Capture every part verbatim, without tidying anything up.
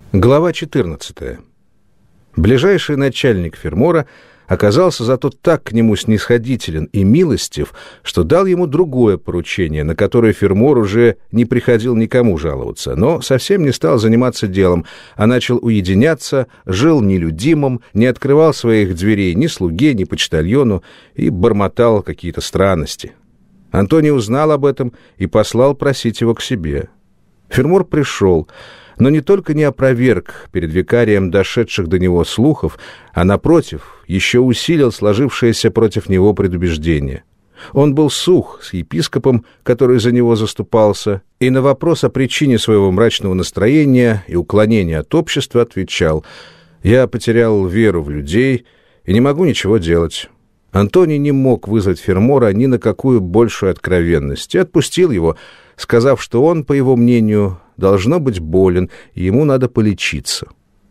Глава четырнадцатая. Ближайший начальник Фермора оказался зато так к нему снисходителен и милостив, что дал ему другое поручение, на которое Фермор уже не приходил никому жаловаться, но совсем не стал заниматься делом, а начал уединяться, жил нелюдимым, не открывал своих дверей ни слуге, ни почтальону и бормотал какие-то странности. Антоний узнал об этом и послал просить его к себе. Фермор пришел, но не только не опроверг перед викарием дошедших до него слухов, а, напротив, еще усилил сложившееся против него предубеждение. Он был сух с епископом, который за него заступался, и на вопрос о причине своего мрачного настроения и уклонения от общества отвечал: «Я потерял веру в людей и не могу ничего делать». Антоний не мог вызвать Фермора ни на какую большую откровенность и отпустил его, сказав, что он, по его мнению, должно быть болен, и ему надо полечиться.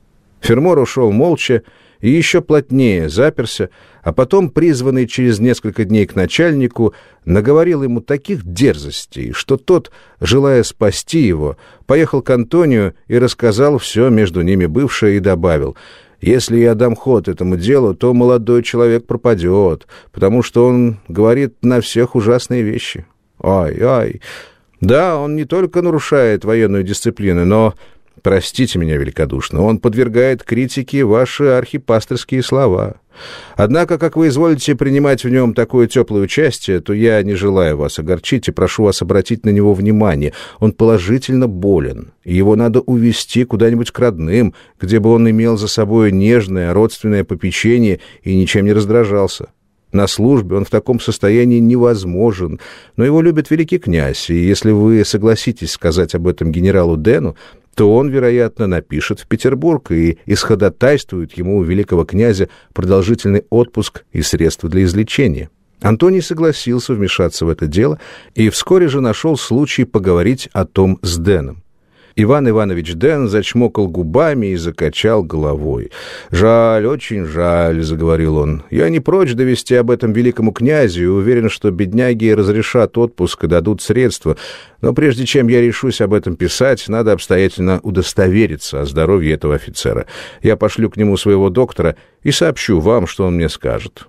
Фермор ушел молча и еще плотнее заперся, а потом, призванный через несколько дней к начальнику, наговорил ему таких дерзостей, что тот, желая спасти его, поехал к Антонию и рассказал все между ними бывшее и добавил: «Если я дам ход этому делу, то молодой человек пропадет, потому что он говорит на всех ужасные вещи. Ай, ай! Да, он не только нарушает военную дисциплину, но, простите меня великодушно, он подвергает критике ваши архипастырские слова. Однако, как вы изволите принимать в нем такое теплое участие, то я не желаю вас огорчить и прошу вас обратить на него внимание. Он положительно болен, и его надо увезти куда-нибудь к родным, где бы он имел за собой нежное родственное попечение и ничем не раздражался. На службе он в таком состоянии невозможен, но его любит великий князь, и если вы согласитесь сказать об этом генералу Дену, то он, вероятно, напишет в Петербург и исходатайствует ему у великого князя продолжительный отпуск и средства для излечения». Антоний согласился вмешаться в это дело и вскоре же нашел случай поговорить о том с Деном. Иван Иванович Ден зачмокал губами и закачал головой. «Жаль, очень жаль», — заговорил он. «Я не прочь довести об этом великому князю и уверен, что бедняги разрешат отпуск и дадут средства. Но прежде чем я решусь об этом писать, надо обстоятельно удостовериться о здоровье этого офицера. Я пошлю к нему своего доктора и сообщу вам, что он мне скажет».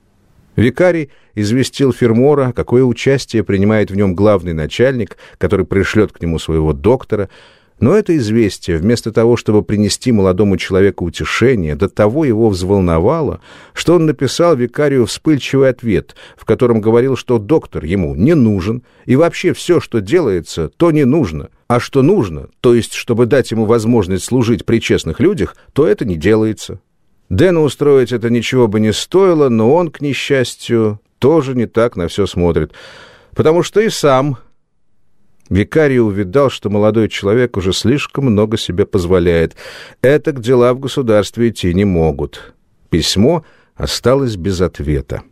Викарий известил Фермора, какое участие принимает в нем главный начальник, который пришлет к нему своего доктора. Но это известие, вместо того, чтобы принести молодому человеку утешение, до того его взволновало, что он написал викарию вспыльчивый ответ, в котором говорил, что доктор ему не нужен, и вообще все, что делается, то не нужно, а что нужно, то есть, чтобы дать ему возможность служить при честных людях, то это не делается. Дэну устроить это ничего бы не стоило, но он, к несчастью, тоже не так на все смотрит, потому что и сам... Викарий увидал, что молодой человек уже слишком много себе позволяет. Этак дела в государстве идти не могут. Письмо осталось без ответа.